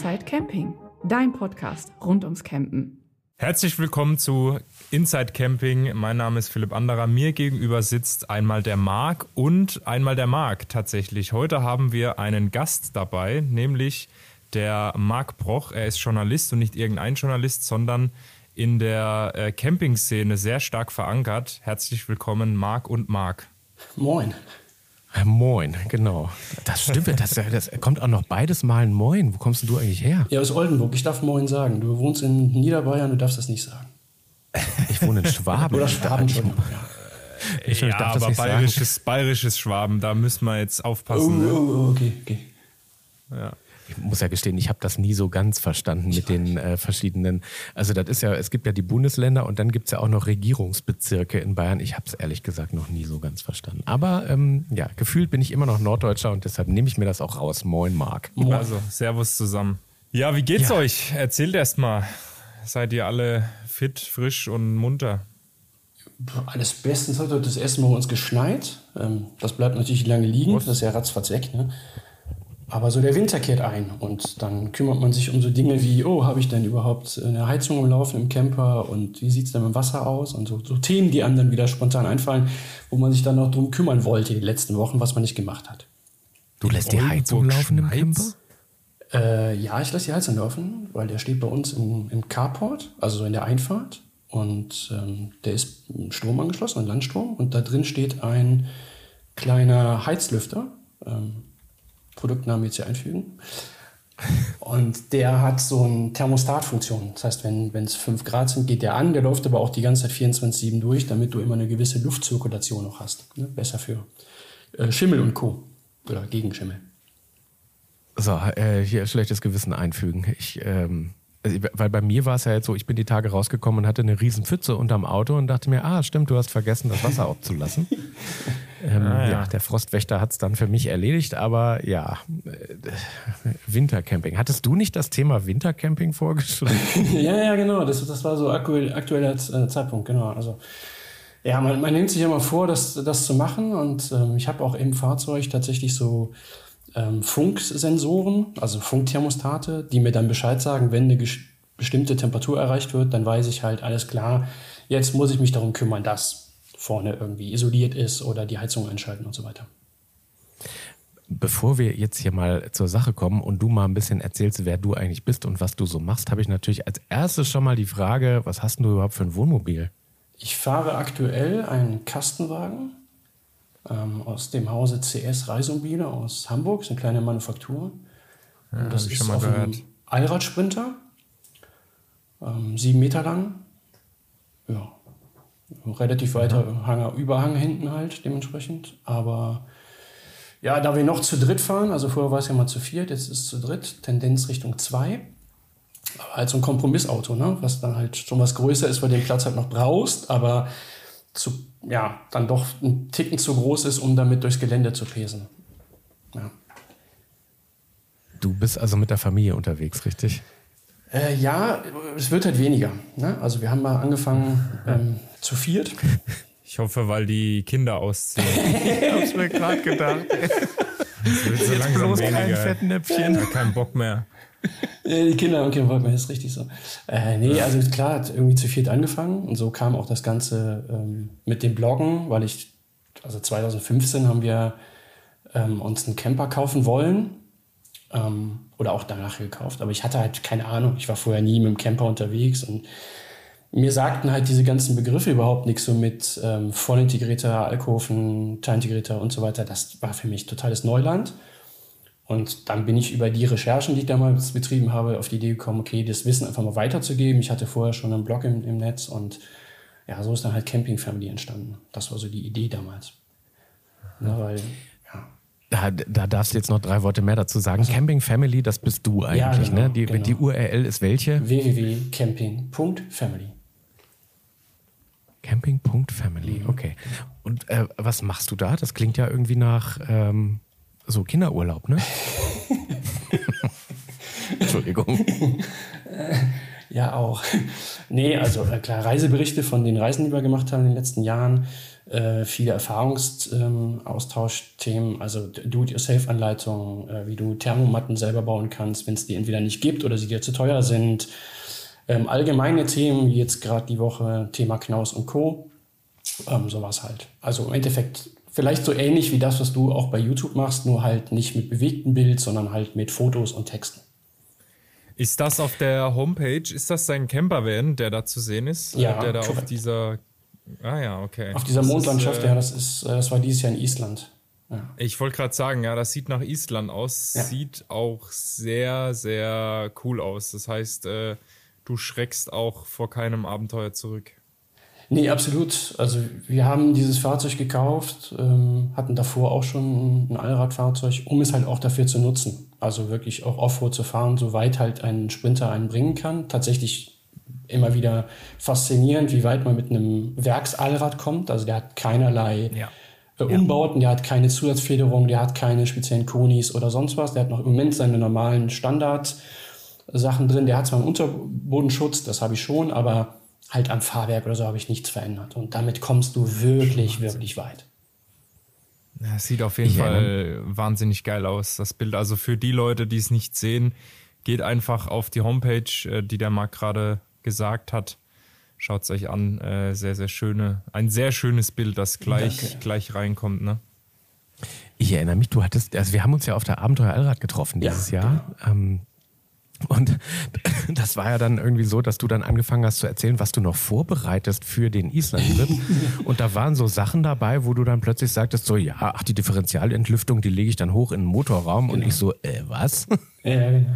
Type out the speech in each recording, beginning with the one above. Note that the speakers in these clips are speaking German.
Inside Camping, dein Podcast rund ums Campen. Herzlich willkommen zu Inside Camping. Mein Name ist Philipp Anderer. Mir gegenüber sitzt einmal der Marc und einmal der Marc tatsächlich. Heute haben wir einen Gast dabei, nämlich der Marc Broch. Er ist Journalist und nicht irgendein Journalist, sondern in der Camping-Szene sehr stark verankert. Herzlich willkommen, Marc und Marc. Moin. Moin, genau. Das stimmt, das kommt auch noch beides mal ein Moin. Wo kommst du eigentlich her? Ja, aus Oldenburg. Ich darf Moin sagen. Du wohnst in Niederbayern, du darfst das nicht sagen. Ich wohne in Schwaben. Oder Schwaben, Ja, aber bayerisches Schwaben, da müssen wir jetzt aufpassen. Okay. Ja. Ich muss ja gestehen, ich habe das nie so ganz verstanden mit den verschiedenen. Also das ist ja, es gibt ja die Bundesländer und dann gibt es ja auch noch Regierungsbezirke in Bayern. Ich habe es ehrlich gesagt noch nie so ganz verstanden. Aber ja, gefühlt bin ich immer noch Norddeutscher und deshalb nehme ich mir das auch raus. Moin, Marc. Also, Servus zusammen. Ja, wie geht's euch? Erzählt erst mal. Seid ihr alle fit, frisch und munter? Alles bestens. Heute das erste Mal bei uns geschneit. Das bleibt natürlich lange liegen. Das ist ja ratzfatz weg, ne? Aber so der Winter kehrt ein und dann kümmert man sich um so Dinge wie, habe ich denn überhaupt eine Heizung am Laufen im Camper und wie sieht es denn mit dem Wasser aus? Und so Themen, die einem dann wieder spontan einfallen, wo man sich dann noch drum kümmern wollte die letzten Wochen, was man nicht gemacht hat. Du lässt die Heizung laufen im Camper? Ja, ich lasse die Heizung laufen, weil der steht bei uns im Carport, also so in der Einfahrt. Und der ist Strom angeschlossen, ein Landstrom. Und da drin steht ein kleiner Heizlüfter, Produktnamen jetzt hier einfügen. Und der hat so eine Thermostatfunktion. Das heißt, wenn es 5 Grad sind, geht der an. Der läuft aber auch die ganze Zeit 24/7 durch, damit du immer eine gewisse Luftzirkulation noch hast. Ne? Besser für Schimmel und Co. Oder gegen Schimmel. So, hier schlechtes Gewissen einfügen. Weil bei mir war es ja jetzt so, ich bin die Tage rausgekommen und hatte eine riesen Pfütze unterm Auto und dachte mir, stimmt, du hast vergessen, das Wasser abzulassen. Ja, der Frostwächter hat es dann für mich erledigt, aber ja, Wintercamping. Hattest du nicht das Thema Wintercamping vorgeschlagen? Ja, genau, das war so aktueller Zeitpunkt, genau. Also ja, man nimmt sich ja mal vor, das zu machen und ich habe auch im Fahrzeug tatsächlich so Funksensoren, also Funkthermostate, die mir dann Bescheid sagen, wenn eine bestimmte Temperatur erreicht wird, dann weiß ich halt, alles klar, jetzt muss ich mich darum kümmern, dass vorne irgendwie isoliert ist oder die Heizung einschalten und so weiter. Bevor wir jetzt hier mal zur Sache kommen und du mal ein bisschen erzählst, wer du eigentlich bist und was du so machst, habe ich natürlich als erstes schon mal die Frage, was hast du überhaupt für ein Wohnmobil? Ich fahre aktuell einen Kastenwagen aus dem Hause CS Reisemobile aus Hamburg, das ist eine kleine Manufaktur. Ja, und das ist schon mal auf einem Allradsprinter, 7 Meter lang. Ja, relativ weiter Überhang hinten halt dementsprechend. Aber ja, da wir noch zu dritt fahren, also vorher war es ja mal zu viert, jetzt ist es zu dritt, Tendenz Richtung 2. Aber halt so ein Kompromissauto, ne? Was dann halt schon was größer ist, weil du den Platz halt noch brauchst, aber dann doch ein Ticken zu groß ist, um damit durchs Gelände zu pesen. Ja. Du bist also mit der Familie unterwegs, richtig? Ja, es wird halt weniger. Ne? Also wir haben mal angefangen zu viert. Ich hoffe, weil die Kinder ausziehen. Ich hab's mir gerade gedacht. Das wird so Jetzt langsam bloß weniger. kein Fettnäpfchen. Kein Bock mehr. Ja, die Kinder haben keinen Bock mehr, ist richtig so. Also klar, hat irgendwie zu viert angefangen und so kam auch das Ganze mit dem Bloggen, weil 2015 haben wir uns einen Camper kaufen wollen oder auch danach gekauft, aber ich hatte halt keine Ahnung, ich war vorher nie mit dem Camper unterwegs und mir sagten halt diese ganzen Begriffe überhaupt nichts, so mit vollintegrierter Alkoven, teilintegrierter und so weiter, das war für mich totales Neuland. Und dann bin ich über die Recherchen, die ich damals betrieben habe, auf die Idee gekommen, okay, das Wissen einfach mal weiterzugeben. Ich hatte vorher schon einen Blog im Netz und ja, so ist dann halt Camping Family entstanden. Das war so die Idee damals. Ja, weil, ja. Da darfst du jetzt noch 3 Worte mehr dazu sagen. Also, Camping Family, das bist du eigentlich, ja, genau, ne? Genau. Die URL ist welche? www.camping.family. Camping.family, okay. Und was machst du da? Das klingt ja irgendwie nach so Kinderurlaub, ne? Entschuldigung. Ja, auch. Nee, also klar, Reiseberichte von den Reisen, die wir gemacht haben in den letzten Jahren. viele Erfahrungsaustauschthemen, also Do-it-yourself-Anleitungen, wie du Thermomatten selber bauen kannst, wenn es die entweder nicht gibt oder sie dir zu teuer sind. Allgemeine Themen, wie jetzt gerade die Woche Thema Knaus und Co. Sowas halt. Also im Endeffekt vielleicht so ähnlich wie das, was du auch bei YouTube machst, nur halt nicht mit bewegtem Bild, sondern halt mit Fotos und Texten. Ist das auf der Homepage, ist das sein Campervan, der da zu sehen ist? Ja, der da korrekt. auf dieser... Ah ja, okay. Auf dieser Mondlandschaft, das war dieses Jahr in Island. Ja. Ich wollte gerade sagen, ja, das sieht nach Island aus. Ja. Sieht auch sehr, sehr cool aus. Das heißt, du schreckst auch vor keinem Abenteuer zurück. Nee, absolut. Also wir haben dieses Fahrzeug gekauft, hatten davor auch schon ein Allradfahrzeug, um es halt auch dafür zu nutzen. Also wirklich auch Offroad zu fahren, soweit halt ein Sprinter einen bringen kann. Tatsächlich immer wieder faszinierend, wie weit man mit einem Werksallrad kommt. Also der hat keinerlei Umbauten, der hat keine Zusatzfederung, der hat keine speziellen Konis oder sonst was. Der hat noch im Moment seine normalen Standardsachen drin. Der hat zwar einen Unterbodenschutz, das habe ich schon, aber halt am Fahrwerk oder so habe ich nichts verändert. Und damit kommst du wirklich, wirklich weit. Ja, es sieht auf jeden Fall wahnsinnig geil aus, das Bild. Also für die Leute, die es nicht sehen, geht einfach auf die Homepage, die der Marc gerade gesagt hat. Schaut es euch an. Ein sehr schönes Bild, das gleich reinkommt. Ne? Ich erinnere mich, also wir haben uns ja auf der Abenteuer Allrad getroffen dieses Jahr. Genau. Und das war ja dann irgendwie so, dass du dann angefangen hast zu erzählen, was du noch vorbereitest für den Island-Trip. Und da waren so Sachen dabei, wo du dann plötzlich sagtest, so die Differentialentlüftung, die lege ich dann hoch in den Motorraum. Genau. Und ich so, was? Ja, genau.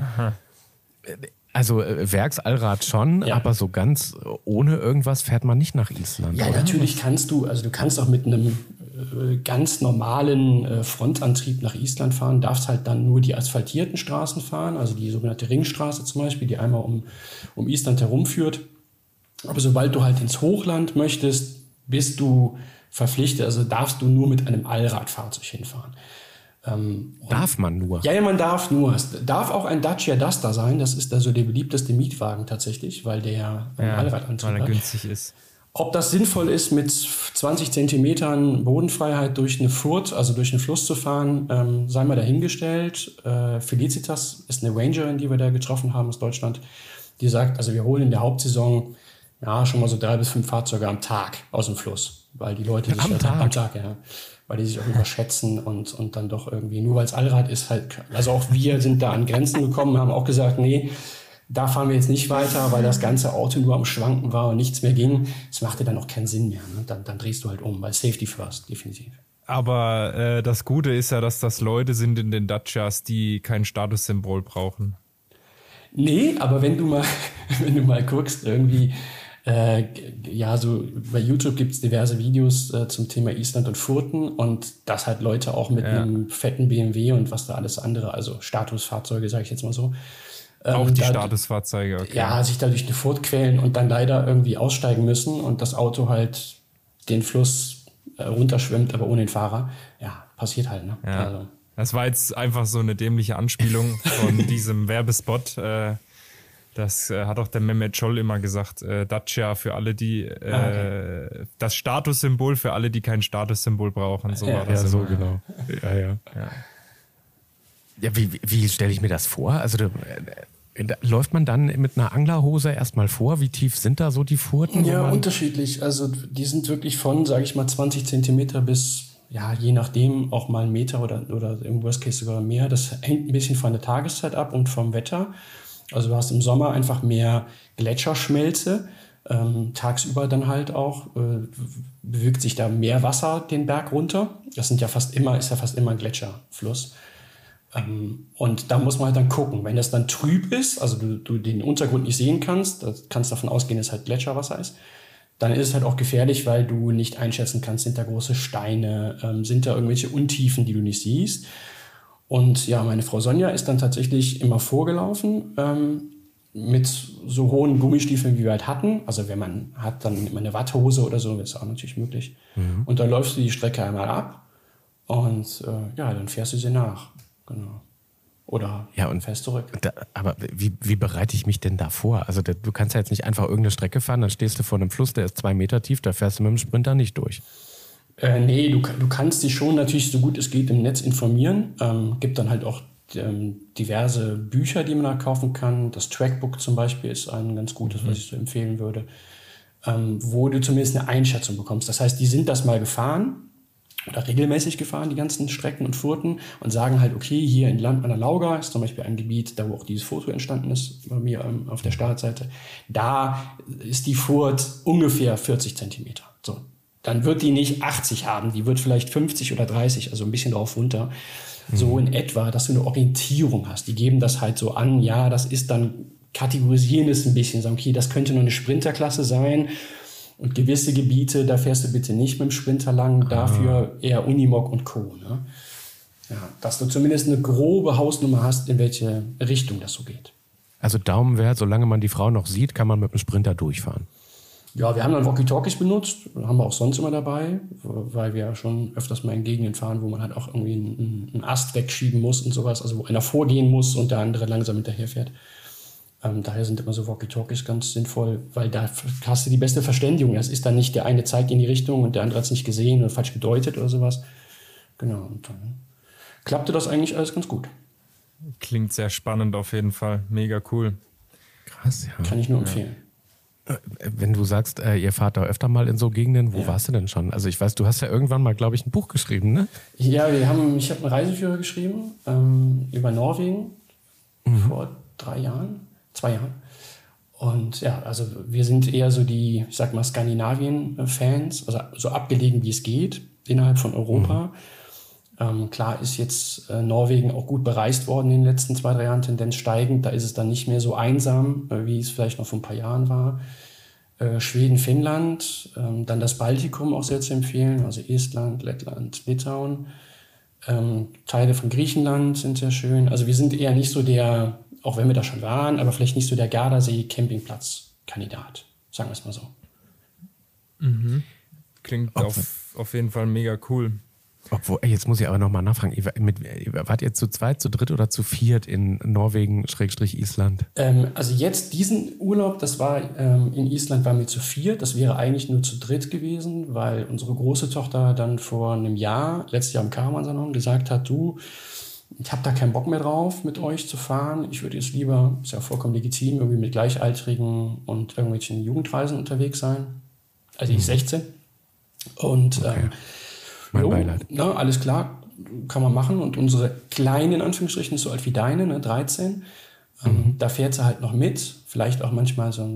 Also Werksallrad schon, aber so ganz ohne irgendwas fährt man nicht nach Island. Ja, oder? Natürlich kannst du kannst auch mit einem ganz normalen Frontantrieb nach Island fahren, darfst halt dann nur die asphaltierten Straßen fahren, also die sogenannte Ringstraße zum Beispiel, die einmal um Island herumführt. Aber sobald du halt ins Hochland möchtest, bist du verpflichtet, also darfst du nur mit einem Allradfahrzeug hinfahren. Darf man nur? Ja, man darf nur. Es darf auch ein Dacia Duster sein. Das ist also der beliebteste Mietwagen tatsächlich, weil der Allradantrieb weil er hat. günstig ist. Ob das sinnvoll ist, mit 20 Zentimetern Bodenfreiheit durch eine Furt, also durch einen Fluss zu fahren, sei mal dahingestellt. Felicitas ist eine Rangerin, die wir da getroffen haben aus Deutschland. Die sagt, also wir holen in der Hauptsaison schon mal so 3 bis 5 Fahrzeuge am Tag aus dem Fluss, weil die Leute sich am Tag, weil die sich auch überschätzen und dann doch irgendwie, nur weil es Allrad ist, halt, also auch wir sind da an Grenzen gekommen, haben auch gesagt, nee, da fahren wir jetzt nicht weiter, weil das ganze Auto nur am Schwanken war und nichts mehr ging. Das machte dann auch keinen Sinn mehr. Ne? Dann drehst du halt um, weil Safety first, definitiv. Aber das Gute ist ja, dass das Leute sind in den Dacias, die kein Statussymbol brauchen. Nee, aber wenn du mal guckst, irgendwie, so bei YouTube gibt es diverse Videos zum Thema Island und Furten und das halt Leute auch mit einem fetten BMW und was da alles andere, also Statusfahrzeuge, sage ich jetzt mal so. Auch die Statusfahrzeuge, okay. Ja, sich da durch eine Furt quälen und dann leider irgendwie aussteigen müssen und das Auto halt den Fluss runterschwimmt, aber ohne den Fahrer. Ja, passiert halt, ne? Ja. Also. Das war jetzt einfach so eine dämliche Anspielung von diesem Werbespot. Das hat auch der Mehmet Scholl immer gesagt. Dacia für alle, die das Statussymbol für alle, die kein Statussymbol brauchen. So war das so genau. Ja. Ja, wie stelle ich mir das vor? Also läuft man dann mit einer Anglerhose erstmal vor? Wie tief sind da so die Furten? Ja, unterschiedlich. Also die sind wirklich von, sage ich mal, 20 Zentimeter bis, je nachdem, auch mal 1 Meter oder im Worst Case sogar mehr. Das hängt ein bisschen von der Tageszeit ab und vom Wetter. Also du hast im Sommer einfach mehr Gletscherschmelze. Tagsüber dann halt auch bewegt sich da mehr Wasser den Berg runter. Das ist ja fast immer ein Gletscherfluss. Und da muss man halt dann gucken. Wenn das dann trüb ist, also du den Untergrund nicht sehen kannst, da kannst du davon ausgehen, dass es halt Gletscherwasser ist, dann ist es halt auch gefährlich, weil du nicht einschätzen kannst, sind da große Steine, sind da irgendwelche Untiefen, die du nicht siehst. Und ja, meine Frau Sonja ist dann tatsächlich immer vorgelaufen, mit so hohen Gummistiefeln, wie wir halt hatten. Also wenn man hat, dann nimmt man eine Watthose oder so, das ist auch natürlich möglich. Mhm. Und dann läufst du die Strecke einmal ab und dann fährst du sie nach. Genau. Oder und fährst zurück. Aber wie bereite ich mich denn da vor? Also du kannst ja jetzt nicht einfach irgendeine Strecke fahren, dann stehst du vor einem Fluss, der ist 2 Meter tief, da fährst du mit dem Sprinter nicht durch. Nee, du kannst dich schon natürlich so gut es geht im Netz informieren. Gibt dann halt auch diverse Bücher, die man da kaufen kann. Das Trackbook zum Beispiel ist ein ganz gutes, was ich so empfehlen würde, wo du zumindest eine Einschätzung bekommst. Das heißt, die sind das mal gefahren oder regelmäßig gefahren, die ganzen Strecken und Furten, und sagen halt, okay, hier in Land an der Lauga ist zum Beispiel ein Gebiet, da wo auch dieses Foto entstanden ist, bei mir auf der Startseite, da ist die Furt ungefähr 40 Zentimeter. So. Dann wird die nicht 80 haben, die wird vielleicht 50 oder 30, also ein bisschen drauf runter. So in etwa, dass du eine Orientierung hast. Die geben das halt so an, ja, das ist dann, kategorisieren es ein bisschen, sagen, okay, das könnte nur eine Sprinterklasse sein und gewisse Gebiete, da fährst du bitte nicht mit dem Sprinter lang, dafür eher Unimog und Co. Ne? Ja, dass du zumindest eine grobe Hausnummer hast, in welche Richtung das so geht. Also Daumenwert, solange man die Frau noch sieht, kann man mit dem Sprinter durchfahren. Ja, wir haben dann Walkie-Talkies benutzt, haben wir auch sonst immer dabei, weil wir ja schon öfters mal in Gegenden fahren, wo man halt auch irgendwie einen Ast wegschieben muss und sowas, also wo einer vorgehen muss und der andere langsam hinterherfährt. Daher sind immer so Walkie-Talkies ganz sinnvoll, weil da hast du die beste Verständigung. Es ist dann nicht, der eine zeigt in die Richtung und der andere hat es nicht gesehen oder falsch gedeutet oder sowas. Genau, und dann klappte das eigentlich alles ganz gut. Klingt sehr spannend auf jeden Fall, mega cool. Krass, ja. Kann ich nur empfehlen. Wenn du sagst, ihr fahrt da öfter mal in so Gegenden, wo warst du denn schon? Also ich weiß, du hast ja irgendwann mal, glaube ich, ein Buch geschrieben, ne? Ja, ich habe einen Reiseführer geschrieben über Norwegen vor 2 Jahren. Und ja, also wir sind eher so die, ich sag mal, Skandinavien-Fans, also so abgelegen, wie es geht, innerhalb von Europa. Klar ist jetzt Norwegen auch gut bereist worden in den letzten 2-3 Jahren, Tendenz steigend. Da ist es dann nicht mehr so einsam, wie es vielleicht noch vor ein paar Jahren war. Schweden, Finnland, dann das Baltikum auch sehr zu empfehlen, also Estland, Lettland, Litauen. Teile von Griechenland sind sehr schön. Also wir sind eher nicht so der, auch wenn wir da schon waren, aber vielleicht nicht so der Gardasee-Campingplatz-Kandidat, sagen wir es mal so. Klingt auf jeden Fall mega cool. Obwohl, jetzt muss ich aber nochmal nachfragen, wart ihr zu zweit, zu dritt oder zu viert in Norwegen/Island? Also jetzt diesen Urlaub, das war in Island, waren wir zu viert. Das wäre eigentlich nur zu dritt gewesen, weil unsere große Tochter dann vor einem Jahr, letztes Jahr im Caravansalon, gesagt hat, du, ich habe da keinen Bock mehr drauf, mit euch zu fahren. Ich würde jetzt lieber, ist ja vollkommen legitim, irgendwie mit Gleichaltrigen und irgendwelchen Jugendreisen unterwegs sein. Also ich 16. Und mein Beileid. Na, alles klar, kann man machen. Und unsere Kleine, in Anführungsstrichen, ist so alt wie deine, ne, 13. Da fährt sie halt noch mit. Vielleicht auch manchmal so,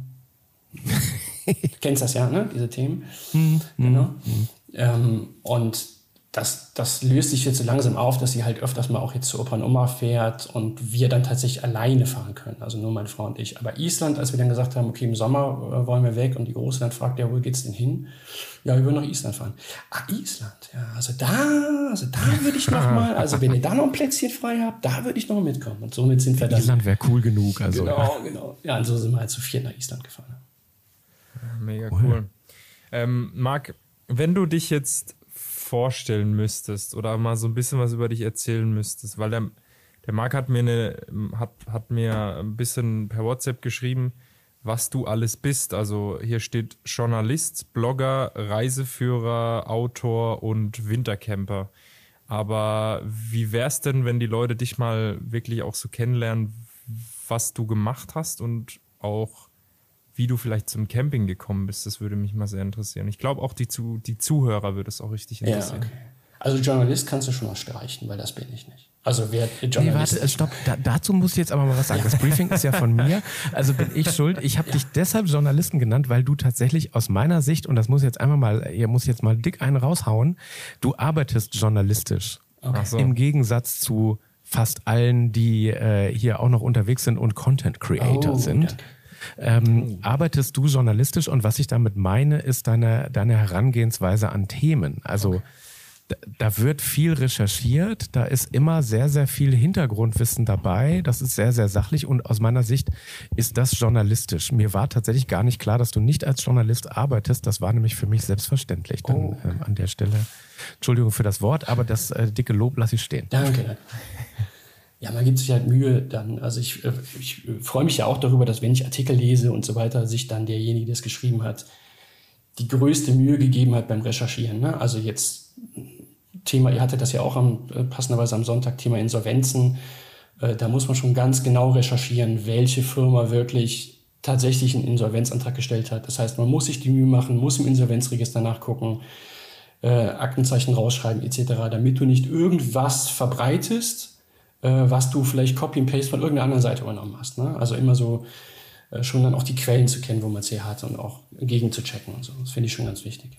kennst das ja, ne, diese Themen. Genau. Und das löst sich jetzt so langsam auf, dass sie halt öfters mal auch jetzt zu Opa und Oma fährt und wir dann tatsächlich alleine fahren können. Also nur meine Frau und ich. Aber Island, als wir dann gesagt haben, okay, im Sommer wollen wir weg und die Große dann fragt, ja, wo geht's denn hin? Ja, wir wollen nach Island fahren. Ach, Island, ja, also da würde ich noch mal, also wenn ihr da noch ein Plätzchen frei habt, da würde ich noch mitkommen. Und somit sind wir dann. Island wäre cool genug, also. Genau. Ja, und so sind wir halt zu viert nach Island gefahren. Mega cool. Marc, wenn du dich jetzt vorstellen müsstest oder mal so ein bisschen was über dich erzählen müsstest, weil der Marc hat mir ein bisschen per WhatsApp geschrieben, was du alles bist. Also hier steht Journalist, Blogger, Reiseführer, Autor und Wintercamper. Aber wie wär's denn, wenn die Leute dich mal wirklich auch so kennenlernen, was du gemacht hast und auch wie du vielleicht zum Camping gekommen bist? Das würde mich mal sehr interessieren. Ich glaube auch die Zuhörer würde es auch richtig interessieren. Ja, okay. Also Journalist kannst du schon mal streichen, weil das bin ich nicht. Also wer Journalist... Nee, warte, stopp. Dazu muss ich jetzt aber mal was sagen. Das Briefing ist ja von mir. Also bin ich schuld. Ich habe dich deshalb Journalisten genannt, weil du tatsächlich aus meiner Sicht, und das muss jetzt einfach mal, ihr muss jetzt mal dick einen raushauen, du arbeitest journalistisch. Okay. Ach so. Im Gegensatz zu fast allen, die hier auch noch unterwegs sind und Content Creator sind. Arbeitest du journalistisch, und was ich damit meine, ist deine Herangehensweise an Themen. Also da wird viel recherchiert, da ist immer sehr, sehr viel Hintergrundwissen dabei, das ist sehr, sehr sachlich, und aus meiner Sicht ist das journalistisch. Mir war tatsächlich gar nicht klar, dass du nicht als Journalist arbeitest, das war nämlich für mich selbstverständlich. Dann an der Stelle, Entschuldigung für das Wort, aber das dicke Lob lasse ich stehen. Danke. Ja, man gibt sich halt Mühe dann. Also ich freue mich ja auch darüber, dass wenn ich Artikel lese und so weiter, sich dann derjenige, der es geschrieben hat, die größte Mühe gegeben hat beim Recherchieren. Ne? Also jetzt Thema, ihr hattet das ja auch passenderweise am Sonntag, Thema Insolvenzen. Da muss man schon ganz genau recherchieren, welche Firma wirklich tatsächlich einen Insolvenzantrag gestellt hat. Das heißt, man muss sich die Mühe machen, muss im Insolvenzregister nachgucken, Aktenzeichen rausschreiben etc., damit du nicht irgendwas verbreitest, was du vielleicht Copy and Paste von irgendeiner anderen Seite übernommen hast. Ne? Also immer so schon dann auch die Quellen zu kennen, wo man es her hat und auch gegen zu checken und so. Das finde ich schon ganz wichtig.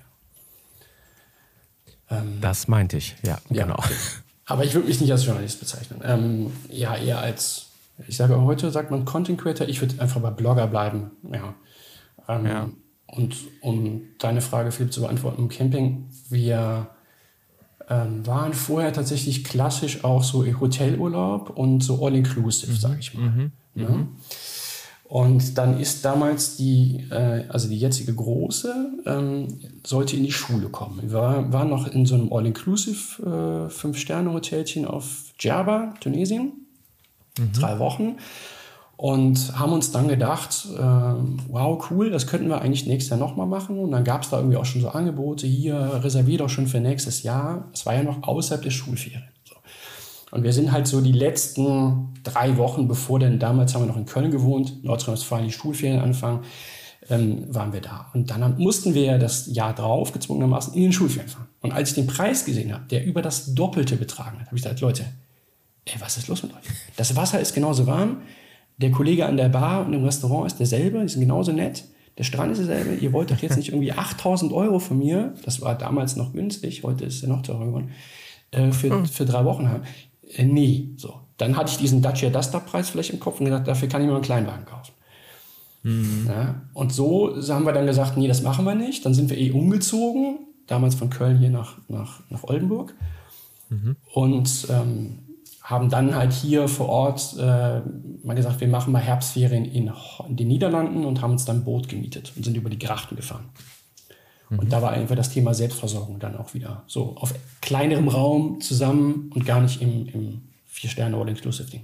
Das meinte ich, ja, genau. Okay. Aber ich würde mich nicht als Journalist bezeichnen. Eher als, ich sage heute, sagt man Content Creator, ich würde einfach bei Blogger bleiben. Ja. Und um deine Frage, Philipp, zu beantworten, im Camping, wir waren vorher tatsächlich klassisch auch so Hotelurlaub und so All-Inclusive, sage ich mal. Ja. Und dann ist damals die jetzige Große, sollte in die Schule kommen. Wir waren noch in so einem All-Inclusive 5-Sterne-Hotelchen auf Djerba, Tunesien, 3 Wochen. Und haben uns dann gedacht, wow, cool, das könnten wir eigentlich nächstes Jahr nochmal machen. Und dann gab es da irgendwie auch schon so Angebote, hier, reservier doch schon für nächstes Jahr. Es war ja noch außerhalb der Schulferien. So. Und wir sind halt so die letzten 3 Wochen, bevor denn damals haben wir noch in Köln gewohnt, Nordrhein-Westfalen, die Schulferien anfangen, waren wir da. Und dann mussten wir das Jahr drauf gezwungenermaßen in den Schulferien fahren. Und als ich den Preis gesehen habe, der über das Doppelte betragen hat, habe ich gesagt, Leute, was ist los mit euch? Das Wasser ist genauso warm. Der Kollege an der Bar und im Restaurant ist derselbe, die sind genauso nett. Der Strand ist derselbe. Ihr wollt doch jetzt nicht irgendwie 8.000 € von mir, das war damals noch günstig, heute ist er noch teurer geworden, für 3 Wochen haben. Nee, so. Dann hatte ich diesen Dacia Duster-Preis vielleicht im Kopf und gesagt, dafür kann ich mir einen Kleinwagen kaufen. Ja, und so haben wir dann gesagt, nee, das machen wir nicht. Dann sind wir umgezogen, damals von Köln hier nach Oldenburg. Und haben dann halt hier vor Ort mal gesagt, wir machen mal Herbstferien in den Niederlanden und haben uns dann ein Boot gemietet und sind über die Grachten gefahren. Und da war einfach das Thema Selbstversorgung dann auch wieder so auf kleinerem Raum zusammen und gar nicht im 4-Sterne All-Inclusive-Ding.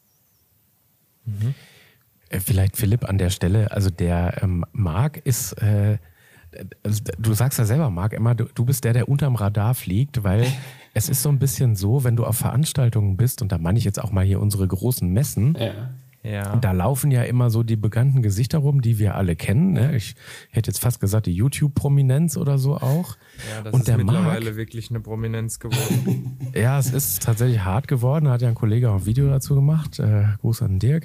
Vielleicht Philipp an der Stelle, also der Marc ist, du sagst ja selber, Marc, immer, du bist der unterm Radar fliegt, weil es ist so ein bisschen so, wenn du auf Veranstaltungen bist, und da meine ich jetzt auch mal hier unsere großen Messen, Ja. und da laufen ja immer so die bekannten Gesichter rum, die wir alle kennen. Ne? Ich hätte jetzt fast gesagt, die YouTube-Prominenz oder so auch. Ja, das und ist der mittlerweile Marc, wirklich eine Prominenz geworden. ja, es ist tatsächlich hart geworden. Da hat ja ein Kollege auch ein Video dazu gemacht. Gruß an Dirk.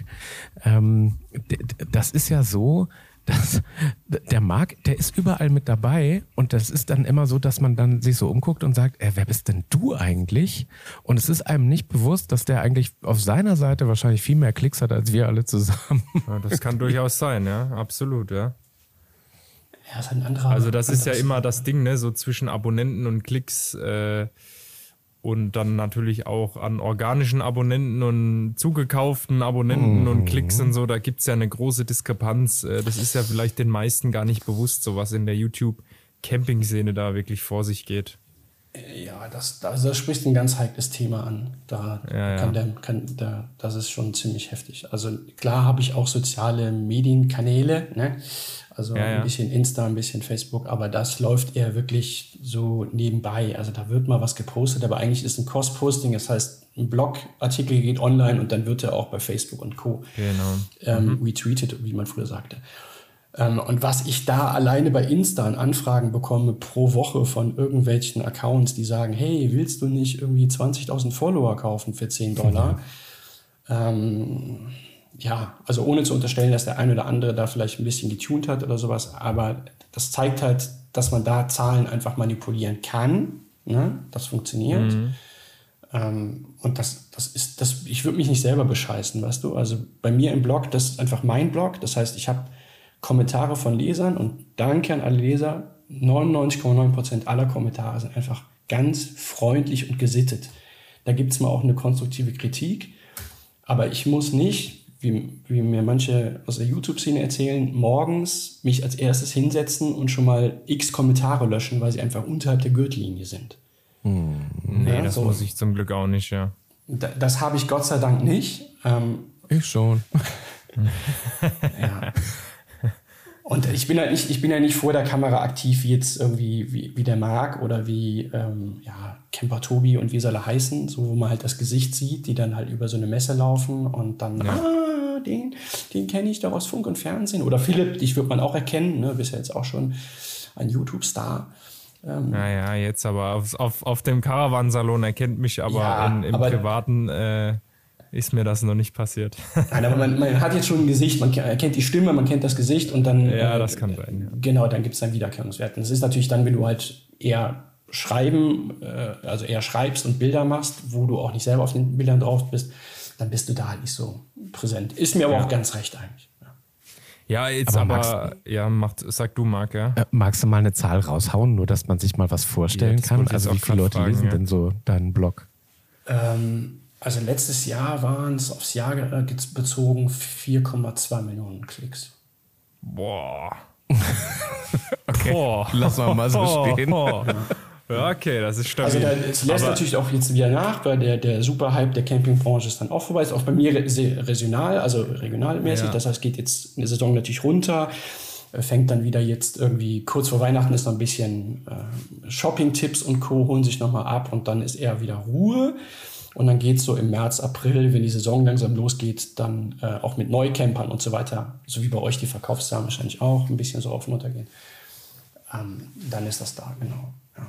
Das ist ja so, dass der Marc, der ist überall mit dabei, und das ist dann immer so, dass man dann sich so umguckt und sagt, wer bist denn du eigentlich? Und es ist einem nicht bewusst, dass der eigentlich auf seiner Seite wahrscheinlich viel mehr Klicks hat als wir alle zusammen. Ja, das kann durchaus sein, ja, absolut, ja. Ja, ist ein anderer. Also das ist ja immer das Ding, ne, so zwischen Abonnenten und Klicks und dann natürlich auch an organischen Abonnenten und zugekauften Abonnenten und Klicks und so, da gibt es ja eine große Diskrepanz. Das ist ja vielleicht den meisten gar nicht bewusst, so was in der YouTube-Camping-Szene da wirklich vor sich geht. Ja, das spricht ein ganz heikles Thema an. Das ist schon ziemlich heftig. Also klar habe ich auch soziale Medienkanäle, ne? Also ein bisschen Insta, ein bisschen Facebook, aber das läuft eher wirklich so nebenbei. Also da wird mal was gepostet, aber eigentlich ist ein Cross-Posting, das heißt, ein Blogartikel geht online und dann wird er auch bei Facebook und Co. Retweetet, wie man früher sagte. Und was ich da alleine bei Insta an Anfragen bekomme pro Woche von irgendwelchen Accounts, die sagen, hey, willst du nicht irgendwie 20.000 Follower kaufen für $10? Ja, also ohne zu unterstellen, dass der ein oder andere da vielleicht ein bisschen getuned hat oder sowas, aber das zeigt halt, dass man da Zahlen einfach manipulieren kann. Ne? Das funktioniert. Und ich würde mich nicht selber bescheißen, weißt du? Also bei mir im Blog, das ist einfach mein Blog, das heißt, ich habe Kommentare von Lesern und danke an alle Leser, 99,9% aller Kommentare sind einfach ganz freundlich und gesittet. Da gibt es mal auch eine konstruktive Kritik, aber ich muss nicht, wie mir manche aus der YouTube-Szene erzählen, morgens mich als erstes hinsetzen und schon mal x Kommentare löschen, weil sie einfach unterhalb der Gürtellinie sind. Nee, das muss ich zum Glück auch nicht, ja. Das habe ich Gott sei Dank nicht. Ich schon. Ja. Und ich bin ja nicht vor der Kamera aktiv, wie jetzt irgendwie wie der Marc oder wie Camper Tobi und wie soll er heißen, so wo man halt das Gesicht sieht, die dann halt über so eine Messe laufen und dann, den kenne ich doch aus Funk und Fernsehen. Oder Philipp, dich wird man auch erkennen, ne? Bist ja jetzt auch schon ein YouTube-Star. Naja, jetzt aber auf dem Caravan-Salon erkennt mich aber im Privaten ist mir das noch nicht passiert. Nein, aber man hat jetzt schon ein Gesicht, man kennt die Stimme, man kennt das Gesicht und dann... Ja, das kann sein. Ja. Genau, dann gibt es dann Wiedererkennungswert. Und das ist natürlich dann, wenn du halt eher schreibst und Bilder machst, wo du auch nicht selber auf den Bildern drauf bist, dann bist du da halt nicht so präsent. Ist mir aber auch ganz recht eigentlich. Ja, jetzt sag du, Marc, ja. Magst du mal eine Zahl raushauen, nur dass man sich mal was vorstellen kann? Also wie viele Leute lesen denn so deinen Blog? Also letztes Jahr waren es aufs Jahr bezogen 4,2 Millionen Klicks. Boah. Okay, lassen wir mal so stehen. Ja, okay, das ist stabil. Also es lässt natürlich auch jetzt wieder nach, weil der Superhype der Campingbranche ist dann auch vorbei. Ist auch bei mir regionalmäßig. Ja. Das heißt, geht jetzt eine Saison natürlich runter. Fängt dann wieder jetzt irgendwie kurz vor Weihnachten ist noch ein bisschen Shopping-Tipps und Co. holen sich nochmal ab und dann ist eher wieder Ruhe. Und dann geht es so im März, April, wenn die Saison langsam losgeht, dann auch mit Neucampern und so weiter, so wie bei euch die Verkaufszahlen wahrscheinlich auch ein bisschen so auf und runter gehen. Dann ist das da, genau. Ja.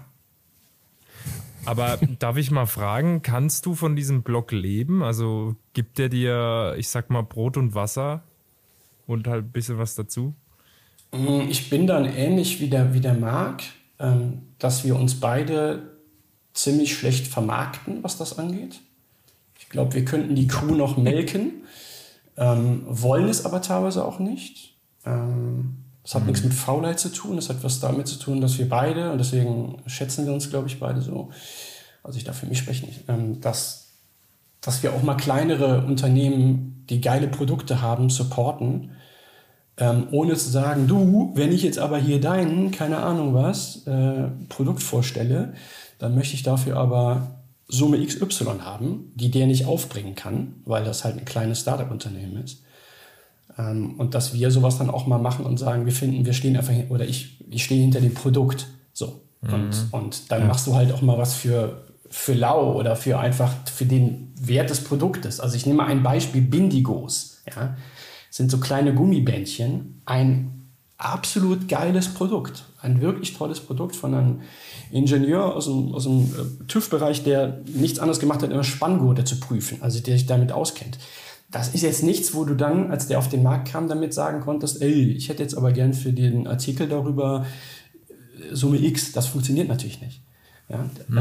Aber darf ich mal fragen, kannst du von diesem Blog leben? Also gibt der dir, ich sag mal, Brot und Wasser und halt ein bisschen was dazu? Ich bin dann ähnlich wie der Marc, dass wir uns beide ziemlich schlecht vermarkten, was das angeht. Ich glaube, wir könnten die Kuh noch melken, wollen es aber teilweise auch nicht. Das hat nichts mit Faulheit zu tun, das hat was damit zu tun, dass wir beide, und deswegen schätzen wir uns, glaube ich, beide so, also ich darf für mich sprechen, dass wir auch mal kleinere Unternehmen, die geile Produkte haben, supporten, ohne zu sagen, du, wenn ich jetzt aber hier deinen, keine Ahnung was, Produkt vorstelle, dann möchte ich dafür aber Summe XY haben, die der nicht aufbringen kann, weil das halt ein kleines Startup-Unternehmen ist. Und dass wir sowas dann auch mal machen und sagen, wir stehen einfach, oder ich stehe hinter dem Produkt. So. Und dann machst du halt auch mal was für lau oder für den Wert des Produktes. Also ich nehme mal ein Beispiel, Bindigos. Ja? Das sind so kleine Gummibändchen. Ein absolut geiles Produkt. Ein wirklich tolles Produkt von einem Ingenieur aus dem TÜV-Bereich, der nichts anderes gemacht hat, immer Spanngurte zu prüfen, also der sich damit auskennt. Das ist jetzt nichts, wo du dann, als der auf den Markt kam, damit sagen konntest, ich hätte jetzt aber gern für den Artikel darüber Summe X. Das funktioniert natürlich nicht. Ja?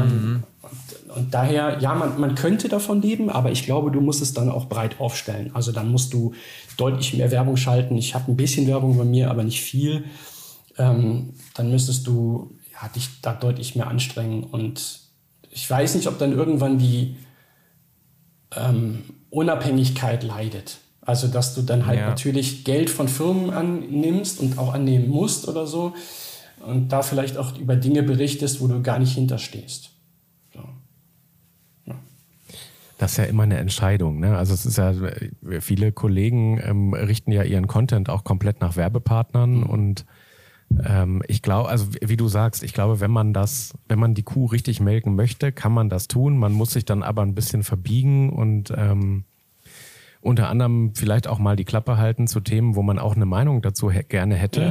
Und daher, ja, man könnte davon leben, aber ich glaube, du musst es dann auch breit aufstellen. Also dann musst du deutlich mehr Werbung schalten. Ich habe ein bisschen Werbung bei mir, aber nicht viel. Dann müsstest du dich da deutlich mehr anstrengen. Und ich weiß nicht, ob dann irgendwann die Unabhängigkeit leidet. Also, dass du dann halt natürlich Geld von Firmen annimmst und auch annehmen musst oder so und da vielleicht auch über Dinge berichtest, wo du gar nicht hinterstehst. So. Ja. Das ist ja immer eine Entscheidung, ne? Also es ist ja, viele Kollegen richten ja ihren Content auch komplett nach Werbepartnern und ich glaube, also wie du sagst, ich glaube, wenn man die Kuh richtig melken möchte, kann man das tun. Man muss sich dann aber ein bisschen verbiegen und unter anderem vielleicht auch mal die Klappe halten zu Themen, wo man auch eine Meinung dazu gerne hätte.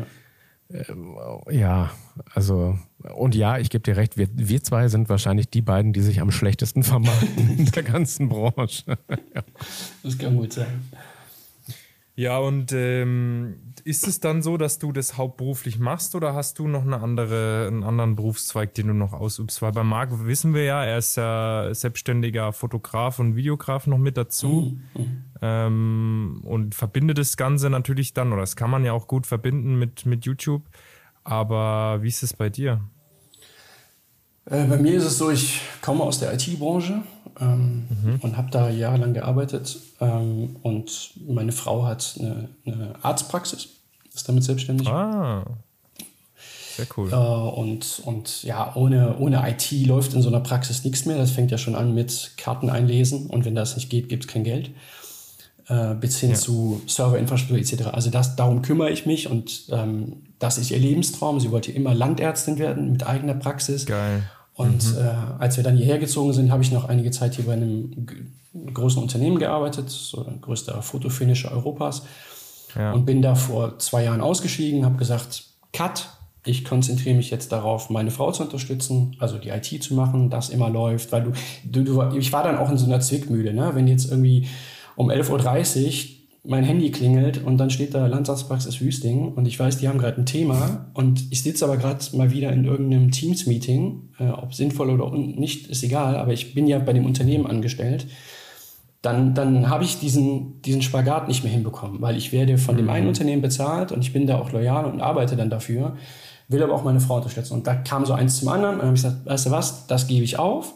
Ja, also und ja, ich gebe dir recht, wir zwei sind wahrscheinlich die beiden, die sich am schlechtesten vermarkten in der ganzen Branche. Ja. Das kann gut sein. Ja, und ist es dann so, dass du das hauptberuflich machst oder hast du noch einen anderen Berufszweig, den du noch ausübst? Weil bei Marc wissen wir ja, er ist ja selbstständiger Fotograf und Videograf noch mit dazu und verbindet das Ganze natürlich dann, oder das kann man ja auch gut verbinden mit YouTube. Aber wie ist es bei dir? Bei mir ist es so, ich komme aus der IT-Branche und habe da jahrelang gearbeitet. Und meine Frau hat eine Arztpraxis, ist damit selbstständig. Sehr cool. Und ja, ohne IT läuft in so einer Praxis nichts mehr. Das fängt ja schon an mit Karten einlesen und wenn das nicht geht, gibt es kein Geld. bis hin zu Serverinfrastruktur etc. Also darum kümmere ich mich und das ist ihr Lebenstraum. Sie wollte immer Landärztin werden mit eigener Praxis. Geil. Und als wir dann hierher gezogen sind, habe ich noch einige Zeit hier bei einem großen Unternehmen gearbeitet, so der größte Fotofinisher Europas. Ja. Und bin da vor 2 Jahren ausgestiegen, habe gesagt, Cut, ich konzentriere mich jetzt darauf, meine Frau zu unterstützen, also die IT zu machen, das immer läuft, weil ich war dann auch in so einer Zwickmühle, ne? Wenn jetzt irgendwie um 11.30 Uhr mein Handy klingelt und dann steht da Landarztpraxis Wüsting und ich weiß, die haben gerade ein Thema und ich sitze aber gerade mal wieder in irgendeinem Teams-Meeting, ob sinnvoll oder nicht, ist egal, aber ich bin ja bei dem Unternehmen angestellt, dann habe ich diesen Spagat nicht mehr hinbekommen, weil ich werde von dem einen Unternehmen bezahlt und ich bin da auch loyal und arbeite dann dafür, will aber auch meine Frau unterstützen. Und da kam so eins zum anderen und dann habe ich gesagt, weißt du was, das gebe ich auf.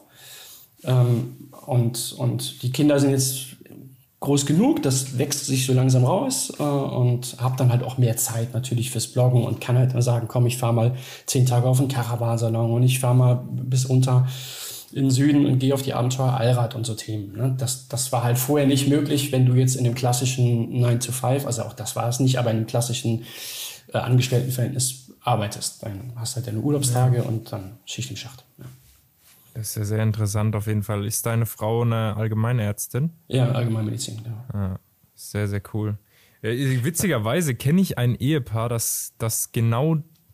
Und die Kinder sind jetzt groß genug, das wächst sich so langsam raus und habe dann halt auch mehr Zeit natürlich fürs Bloggen und kann halt mal sagen, komm, ich fahre mal 10 Tage auf einen Caravansalon und ich fahre mal bis runter in den Süden und gehe auf die Abenteuer Allrad und so Themen. Ne? Das war halt vorher nicht möglich, wenn du jetzt in dem klassischen 9-to-5, also auch das war es nicht, aber in einem klassischen Angestelltenverhältnis arbeitest. Dann hast halt deine Urlaubstage und dann Schicht im Schacht. Ja. Das ist ja sehr interessant auf jeden Fall. Ist deine Frau eine Allgemeinärztin? Ja, Allgemeinmedizin, genau. Ah, sehr, sehr cool. Witzigerweise kenne ich ein Ehepaar, das genau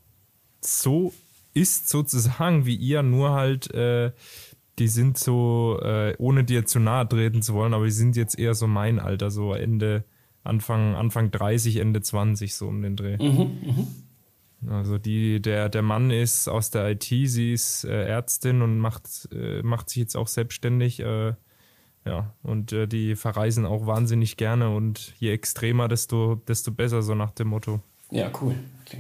so ist sozusagen wie ihr, nur halt, die sind so, ohne dir zu nahe treten zu wollen, aber die sind jetzt eher so mein Alter, so Anfang 30, Ende 20, so um den Dreh. Also der Mann ist aus der IT, sie ist Ärztin und macht sich jetzt auch selbstständig. Und die verreisen auch wahnsinnig gerne und je extremer, desto besser, so nach dem Motto. Ja, cool. Okay.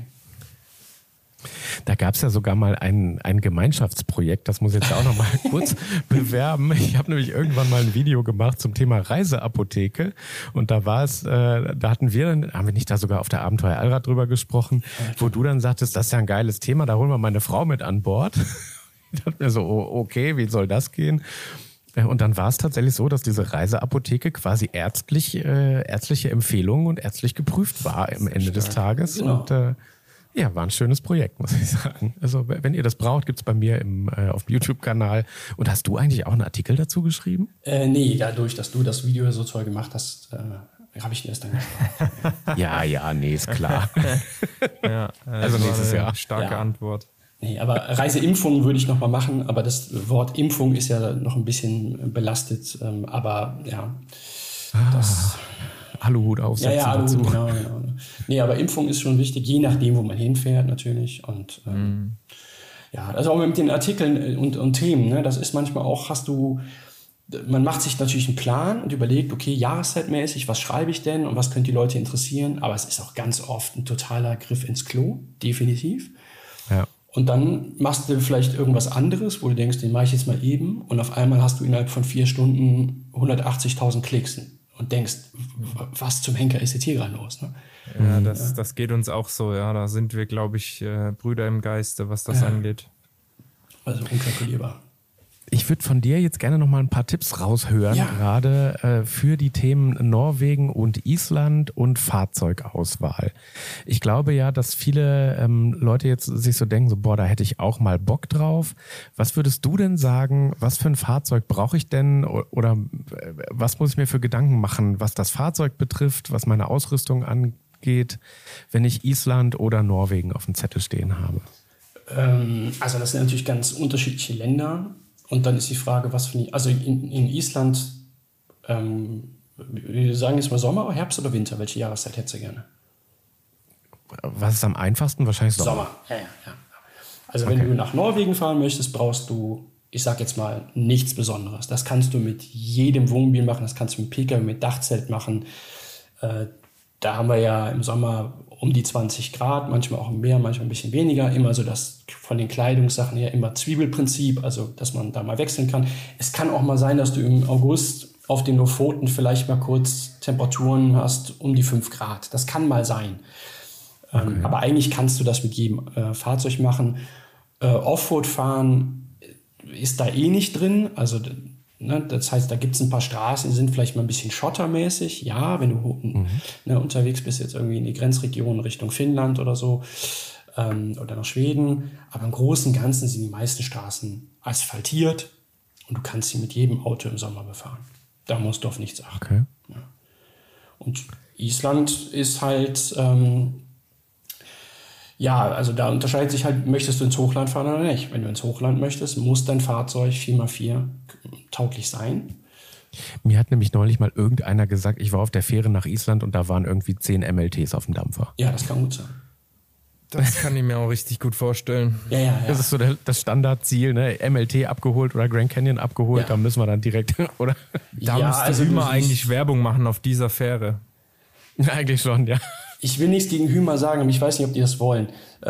Da gab es ja sogar mal ein Gemeinschaftsprojekt, das muss ich jetzt auch noch mal kurz bewerben. Ich habe nämlich irgendwann mal ein Video gemacht zum Thema Reiseapotheke und da war es, haben wir nicht da sogar auf der Abenteuer Allrad drüber gesprochen, wo du dann sagtest, das ist ja ein geiles Thema, da holen wir meine Frau mit an Bord. Ich dachte mir so, okay, wie soll das gehen? Und dann war es tatsächlich so, dass diese Reiseapotheke quasi ärztliche Empfehlungen und ärztlich geprüft war am Ende des Tages. Genau. Und ja, war ein schönes Projekt, muss ich sagen. Also wenn ihr das braucht, gibt's bei mir auf dem YouTube-Kanal. Und hast du eigentlich auch einen Artikel dazu geschrieben? Nee, dadurch, dass du das Video so toll gemacht hast, habe ich das dann gemacht. Ja, nee, ist klar. Ja, also nächstes Jahr. Starke Antwort. Nee, aber Reiseimpfung würde ich noch mal machen, aber das Wort Impfung ist ja noch ein bisschen belastet. Aber ja, das... Aluhut aufsetzen. Ja, Aluhut, genau. Nee, aber Impfung ist schon wichtig, je nachdem, wo man hinfährt natürlich. Und ja, also auch mit den Artikeln und Themen, ne, das ist manchmal auch, man macht sich natürlich einen Plan und überlegt, okay, jahreszeitmäßig, was schreibe ich denn und was könnte die Leute interessieren? Aber es ist auch ganz oft ein totaler Griff ins Klo, definitiv. Ja. Und dann machst du vielleicht irgendwas anderes, wo du denkst, den mache ich jetzt mal eben und auf einmal hast du innerhalb von 4 Stunden 180.000 Klicks und denkst, was zum Henker ist jetzt hier gerade los? Ne? Ja, das geht uns auch so. Ja, da sind wir, glaube ich, Brüder im Geiste, was das angeht. Also unkalkulierbar. Ich würde von dir jetzt gerne noch mal ein paar Tipps raushören, gerade für die Themen Norwegen und Island und Fahrzeugauswahl. Ich glaube ja, dass viele Leute jetzt sich so denken, so, boah, da hätte ich auch mal Bock drauf. Was würdest du denn sagen, was für ein Fahrzeug brauche ich denn oder was muss ich mir für Gedanken machen, was das Fahrzeug betrifft, was meine Ausrüstung angeht, wenn ich Island oder Norwegen auf dem Zettel stehen habe? Also das sind natürlich ganz unterschiedliche Länder. Und dann ist die Frage, also in Island, wir sagen jetzt mal Sommer, Herbst oder Winter, welche Jahreszeit hättest du gerne? Was ist am einfachsten? Wahrscheinlich Sommer. Ja. Also wenn du nach Norwegen fahren möchtest, brauchst du, ich sag jetzt mal, nichts Besonderes. Das kannst du mit jedem Wohnmobil machen, das kannst du mit Pkw, mit Dachzelt machen. Da haben wir ja im Sommer um die 20 Grad, manchmal auch mehr, manchmal ein bisschen weniger. Immer so das von den Kleidungssachen her immer Zwiebelprinzip, also dass man da mal wechseln kann. Es kann auch mal sein, dass du im August auf den Lofoten vielleicht mal kurz Temperaturen hast um die 5 Grad. Das kann mal sein. Okay. Aber eigentlich kannst du das mit jedem Fahrzeug machen. Offroad fahren ist da eh nicht drin. Also Ne? Das heißt, da gibt es ein paar Straßen, die sind vielleicht mal ein bisschen schottermäßig. Ja, wenn du unterwegs bist, jetzt irgendwie in die Grenzregion Richtung Finnland oder so oder nach Schweden. Aber im Großen und Ganzen sind die meisten Straßen asphaltiert und du kannst sie mit jedem Auto im Sommer befahren. Da musst du auf nichts achten. Okay. Ja. Und Island ist halt, also da unterscheidet sich halt, möchtest du ins Hochland fahren oder nicht. Wenn du ins Hochland möchtest, muss dein Fahrzeug 4x4 tauglich sein. Mir hat nämlich neulich mal irgendeiner gesagt, ich war auf der Fähre nach Island und da waren irgendwie 10 MLTs auf dem Dampfer. Ja, das kann gut sein. Das kann ich mir auch richtig gut vorstellen. Ja. Das ist so das Standardziel, ne? MLT abgeholt oder Grand Canyon abgeholt, Ja. Da müssen wir dann direkt, oder? Da Ja, müsste also Hümer du- eigentlich Werbung machen auf dieser Fähre. Eigentlich schon, ja. Ich will nichts gegen Hymer sagen, aber ich weiß nicht, ob die das wollen.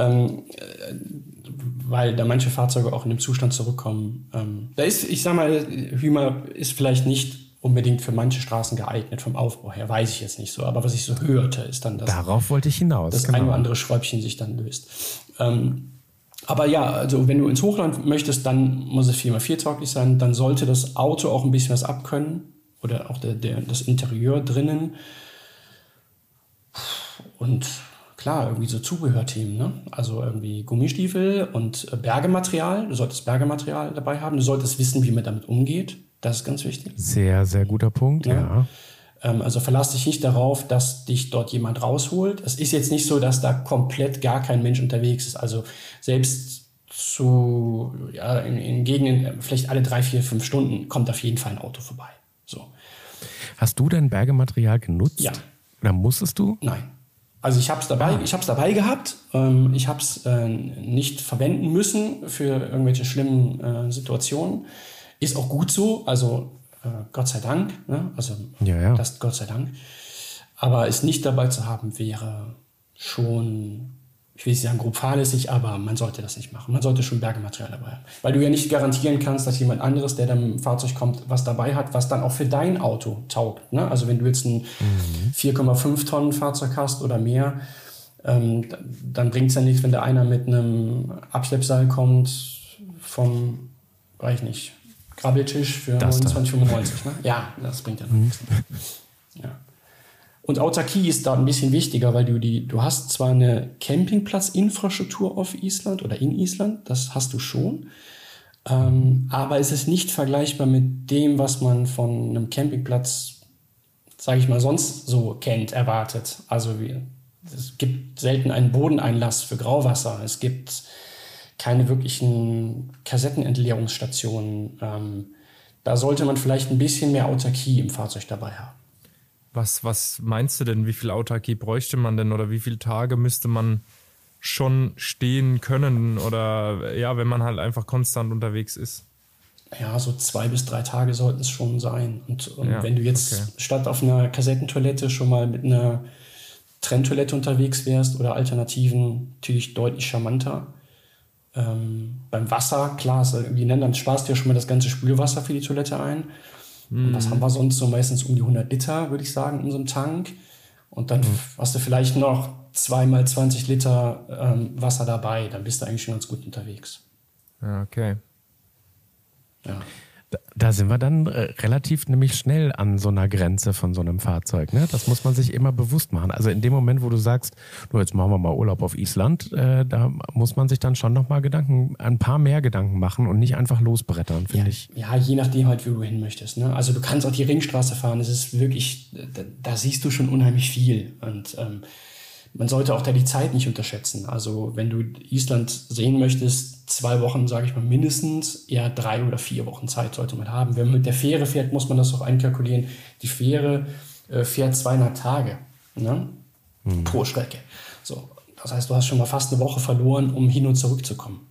Weil da manche Fahrzeuge auch in dem Zustand zurückkommen. Ich sag mal, Hymer ist vielleicht nicht unbedingt für manche Straßen geeignet vom Aufbau her, weiß ich jetzt nicht so. Aber was ich so hörte, ist dann, dass Darauf wollte ich hinaus. das ein oder andere Schräubchen sich dann löst. Aber ja, also wenn du ins Hochland möchtest, dann muss es 4x4 tauglich sein. Dann sollte das Auto auch ein bisschen was abkönnen oder auch das Interieur drinnen. Und klar, irgendwie so Zubehörthemen, ne? Also irgendwie Gummistiefel und Bergematerial. Du solltest Bergematerial dabei haben. Du solltest wissen, wie man damit umgeht. Das ist ganz wichtig. Sehr, sehr guter Punkt, ja. Also verlass dich nicht darauf, dass dich dort jemand rausholt. Es ist jetzt nicht so, dass da komplett gar kein Mensch unterwegs ist. Also selbst in Gegenden, vielleicht alle 3, 4, 5 Stunden kommt auf jeden Fall ein Auto vorbei. So. Hast du dein Bergematerial genutzt? Ja. Oder musstest du? Nein. Also ich habe es dabei gehabt. Ich habe es nicht verwenden müssen für irgendwelche schlimmen Situationen. Ist auch gut so. Also Gott sei Dank. Ne? Also Ja. das Gott sei Dank. Aber es nicht dabei zu haben, wäre schon, ich will nicht sagen grob fahrlässig, aber man sollte das nicht machen. Man sollte schon Bergematerial dabei haben. Weil du ja nicht garantieren kannst, dass jemand anderes, der dann mit dem Fahrzeug kommt, was dabei hat, was dann auch für dein Auto taugt. Ne? Also wenn du jetzt ein 4,5 Tonnen Fahrzeug hast oder mehr, dann bringt es ja nichts, wenn da einer mit einem Abschleppseil kommt vom, weiß ich nicht, Grabbeltisch für Das da. 29,95. Ne? Ja, das bringt ja noch nichts. Ja. Und Autarkie ist da ein bisschen wichtiger, weil du hast zwar eine Campingplatzinfrastruktur auf Island oder in Island, das hast du schon, aber es ist nicht vergleichbar mit dem, was man von einem Campingplatz, sage ich mal, sonst so kennt, erwartet. Also es gibt selten einen Bodeneinlass für Grauwasser, es gibt keine wirklichen Kassettenentleerungsstationen. Da sollte man vielleicht ein bisschen mehr Autarkie im Fahrzeug dabei haben. Was meinst du denn, wie viel Autarkie bräuchte man denn oder wie viele Tage müsste man schon stehen können oder ja, wenn man halt einfach konstant unterwegs ist? Ja, so 2 bis 3 Tage sollten es schon sein. Und Ja, wenn du jetzt statt auf einer Kassettentoilette schon mal mit einer Trenntoilette unterwegs wärst oder Alternativen, natürlich deutlich charmanter. Beim Wasser, klar, die nennen dann sparst du ja schon mal das ganze Spülwasser für die Toilette ein. Und was haben wir sonst so meistens um die 100 Liter, würde ich sagen, in so einem Tank. Und dann hast du vielleicht noch 2 mal 20 Liter Wasser dabei. Dann bist du eigentlich schon ganz gut unterwegs. Ja, okay. Ja. Da sind wir dann relativ nämlich schnell an so einer Grenze von so einem Fahrzeug. Ne? Das muss man sich immer bewusst machen. Also in dem Moment, wo du sagst, jetzt machen wir mal Urlaub auf Island, da muss man sich dann schon nochmal ein paar mehr Gedanken machen und nicht einfach losbrettern, finde ich. Ja, je nachdem halt, wo du hin möchtest. Ne? Also du kannst auch die Ringstraße fahren. Es ist wirklich, da siehst du schon unheimlich viel. Und man sollte auch da die Zeit nicht unterschätzen. Also wenn du Island sehen möchtest, 2 Wochen, sage ich mal, mindestens, eher 3 oder 4 Wochen Zeit sollte man haben. Wenn man mit der Fähre fährt, muss man das auch einkalkulieren. Die Fähre fährt 200 Tage, ne? Pro Strecke. So, das heißt, du hast schon mal fast eine Woche verloren, um hin und zurück zu kommen.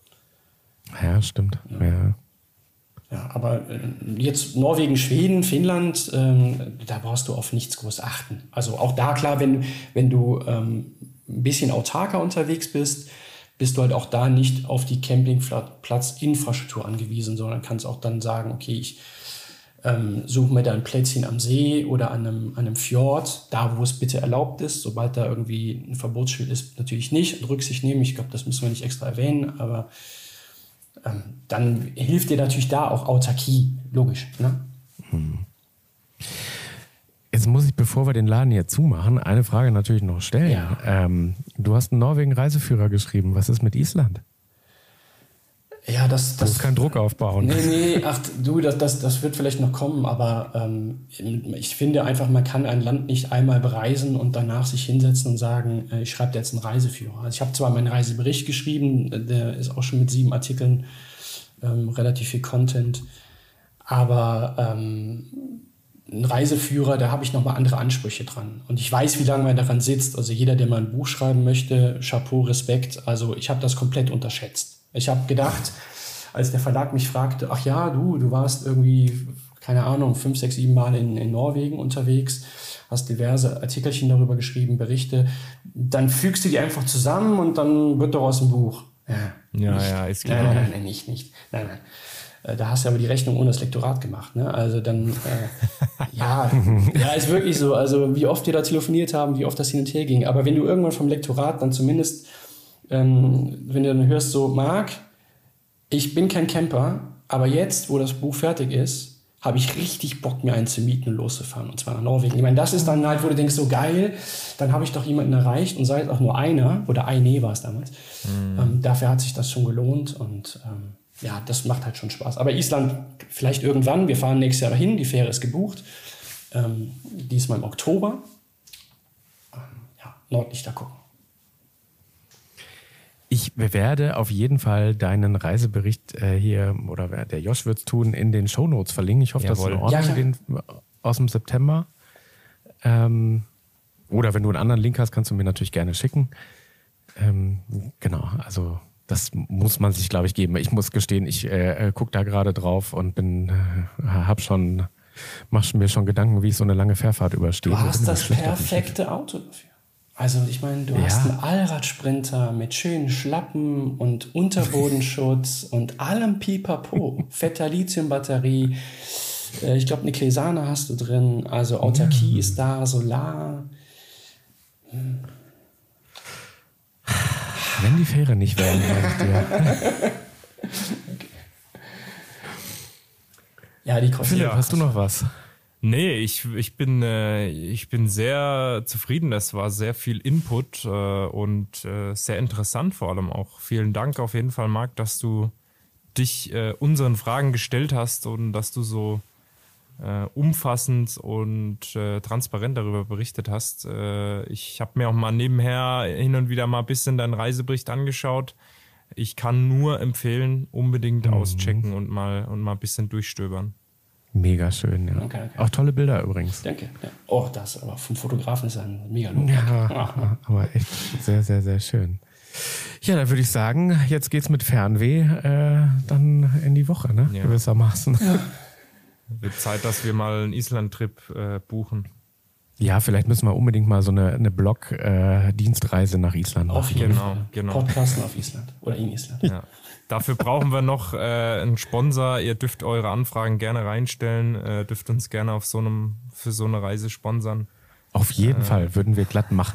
Ja, stimmt. Ja. Ja, aber jetzt Norwegen, Schweden, Finnland, da brauchst du auf nichts groß achten. Also auch da klar, wenn du ein bisschen autarker unterwegs bist du halt auch da nicht auf die Campingplatzinfrastruktur angewiesen, sondern kannst auch dann sagen, okay, ich suche mir da ein Plätzchen am See oder an einem Fjord, da wo es bitte erlaubt ist. Sobald da irgendwie ein Verbotsschild ist, natürlich nicht. Und Rücksicht nehmen, ich glaube, das müssen wir nicht extra erwähnen, aber dann hilft dir natürlich da auch Autarkie, logisch. Ne? Jetzt muss ich, bevor wir den Laden hier zumachen, eine Frage natürlich noch stellen. Ja. Du hast einen Norwegen-Reiseführer geschrieben. Was ist mit Island? Ja, Du musst keinen Druck aufbauen. Nee, ach du, das wird vielleicht noch kommen, aber ich finde einfach, man kann ein Land nicht einmal bereisen und danach sich hinsetzen und sagen, ich schreibe jetzt einen Reiseführer. Also ich habe zwar meinen Reisebericht geschrieben, der ist auch schon mit 7 Artikeln, relativ viel Content, aber ein Reiseführer, da habe ich nochmal andere Ansprüche dran. Und ich weiß, wie lange man daran sitzt. Also jeder, der mal ein Buch schreiben möchte, Chapeau, Respekt. Also ich habe das komplett unterschätzt. Ich habe gedacht, als der Verlag mich fragte, ach ja, du warst irgendwie, keine Ahnung, 5, 6, 7 Mal in Norwegen unterwegs, hast diverse Artikelchen darüber geschrieben, Berichte, dann fügst du die einfach zusammen und dann wird daraus ein Buch. Ja, ist klar. Nein, nicht. Nein. Da hast du aber die Rechnung ohne das Lektorat gemacht. Ne? Also dann, ja, ist wirklich so. Also wie oft wir da telefoniert haben, wie oft das hin und her ging. Aber wenn du irgendwann vom Lektorat dann zumindest, wenn du dann hörst so, Marc, ich bin kein Camper, aber jetzt, wo das Buch fertig ist, habe ich richtig Bock, mir einen zu mieten und loszufahren. Und zwar nach Norwegen. Ich meine, das ist dann halt, wo du denkst, so geil, dann habe ich doch jemanden erreicht und sei es auch nur einer, oder eine war es damals. Dafür hat sich das schon gelohnt und ja, das macht halt schon Spaß. Aber Island vielleicht irgendwann. Wir fahren nächstes Jahr dahin. Die Fähre ist gebucht. Diesmal im Oktober. Ja, Nordlichter gucken. Ich werde auf jeden Fall deinen Reisebericht hier, oder der Josh wird es tun, in den Shownotes verlinken. Ich hoffe, das ist in Ordnung, Ja, den aus dem September. Oder wenn du einen anderen Link hast, kannst du mir natürlich gerne schicken. Genau, also das muss man sich, glaube ich, geben. Ich muss gestehen, ich gucke da gerade drauf und mach mir schon Gedanken, wie ich so eine lange Fährfahrt überstehe. Du hast das perfekte Auto dafür. Also ich meine, du hast einen Allradsprinter mit schönen Schlappen und Unterbodenschutz und allem Pipapo. Fetter Lithiumbatterie. Ich glaube, eine Klesane hast du drin. Also Autarkie ist da, Solar. Wenn die Fähre nicht wäre, sag ich dir. Okay. Ja, die kostet. Philipp, hast du noch was? Nee, ich bin sehr zufrieden. Es war sehr viel Input und sehr interessant vor allem auch. Vielen Dank auf jeden Fall, Marc, dass du dich unseren Fragen gestellt hast und dass du so umfassend und transparent darüber berichtet hast. Ich habe mir auch mal nebenher hin und wieder mal ein bisschen deinen Reisebericht angeschaut. Ich kann nur empfehlen, unbedingt auschecken und mal ein bisschen durchstöbern. Mega schön, ja. Okay. Auch tolle Bilder übrigens. Danke. Ja. Oh, das aber vom Fotografen ist ein mega Lob. Ja, aber echt sehr, sehr, sehr schön. Ja, dann würde ich sagen, jetzt geht's mit Fernweh dann in die Woche, ne? Ja. Gewissermaßen. Ja. Wird Zeit, dass wir mal einen Island-Trip buchen. Ja, vielleicht müssen wir unbedingt mal so eine Blog-Dienstreise nach Island machen. Auf jeden Fall. Podcasten auf Island oder in Island. Ja. Dafür brauchen wir noch einen Sponsor. Ihr dürft eure Anfragen gerne reinstellen, dürft uns gerne für so eine Reise sponsern. Auf jeden Fall würden wir glatt machen.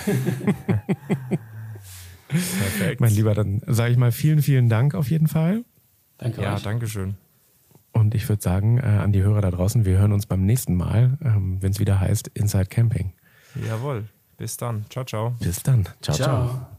Perfekt. Mein Lieber, dann sage ich mal vielen, vielen Dank auf jeden Fall. Danke euch. Ja, danke schön. Und ich würde sagen, an die Hörer da draußen, wir hören uns beim nächsten Mal, wenn es wieder heißt Inside Camping. Jawohl. Bis dann. Ciao, ciao. Bis dann. Ciao, ciao.